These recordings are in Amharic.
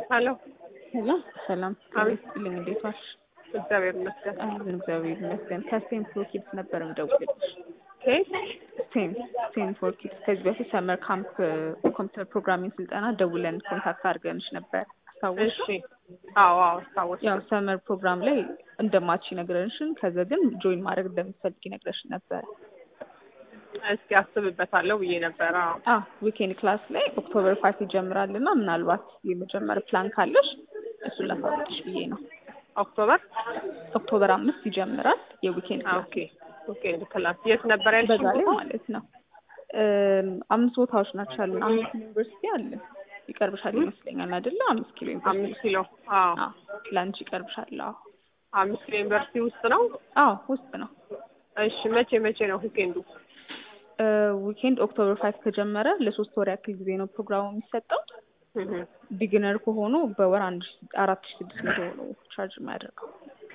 ሄሎ ሰላም አቤት። ልኝ እንዴት ዋልሽ? እግዚአብሔር ይመስገን። እግዚአብሔር ይመስገን። ከስቴም ፎር ኪድስ ነበር የምደውልልሽ። ኬት? ስቴም ፎር ኪድስ ከዚህ በፊት ሰመር ካምፕ ኮምፒውተር ፕሮግራሚንግ ስልጠና ደውለን ኮንታክት አድርገንሽ ነበር አስታወስሽ? እሺ። አዎ አስታወስኩ። ያው ሰመር ፕሮግራም ላይ እንደማትች ነግረንሽን ከዛ ግን ጆይን ማድረግ እንደምትፈልጊ ነግረሽን ነበር። እስኪ አስብበታለሁ ብዬ ነበር። ዊኬንድ ክላስ ላይ ኦክቶበር 5 ይጀምራል እና ምናልባት የመጀመር ፕላን ካለሽ እሱን ላሳውቅሽ ብዬ ነው። ኦክቶበር 5 ይጀምራል የዊኬንድ ክላስ። ኦኬ ዊኬንድ ክላስ የት ነበር ያልሽኝ? በዛ ላይ ማለት ነው 5 ቦታዎች ናቸው ያሉን። 5 ዩኒቨርሲቲ አለ ይቀርብሻል ይመስለኛል አይደለ? 5 ኪሎ ዩኒቨርሲቲ 5 ኪሎ። አዎ ላንቺ ይቀርብሻል። 5 ኪሎ ዩኒቨርሲቲ ውስጥ ነው? ውስጥ ነው። እሺ መቼ ነው ዊኬንዱ? ዊኬንድ ኦክቶበር 5 ከጀመረ ለ3 ወር ያክል ጊዜ ነው ፕሮግራሙ የሚሰጠው። ቢግነር ከሆኑ በወር 4600 ነው ቻርጅ የሚያደርገው።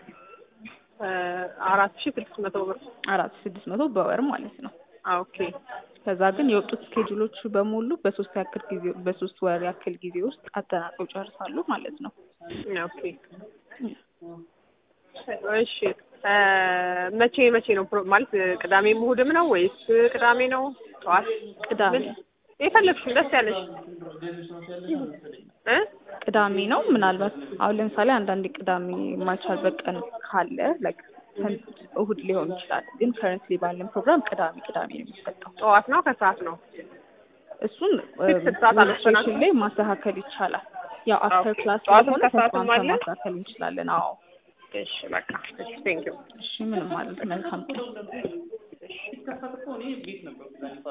4600 ብር 4600 በወር ማለት ነው። ኦኬ። ከዛ ግን የወጡት ስኬጁሎች በሙሉ በሶስት ወር ያክል ጊዜ ውስጥ አጠናቀው ይጨርሳሉ ማለት ነው። ኦኬ እሺ። መቼ ነው ማለት ቅዳሜ እሑድም ነው ወይስ ቅዳሜ ነው ጠዋት? ቅዳሜ የፈለግሽው ደስ ያለሽ ቅዳሜ ነው። ምናልባት አሁን ለምሳሌ አንዳንዴ ቅዳሜ የማይቻልበት ቀን ካለ ላይክ እሑድ ሊሆን ይችላል። ግን ከረንትሊ ባለን ፕሮግራም ቅዳሜ ነው የሚሰጠው። ጠዋት ነው ከሰዓት ነው? እሱን ሬጅስትሬሽን ላይ ማስተካከል ይቻላል። ያው አፍተር ክላስ ጠዋትም ከሰዓትም አለ ማስተካከል እንችላለን። እሺ በቃ ቴንክ ዩ። እሺ ምንም ማለት መልካም ቀን።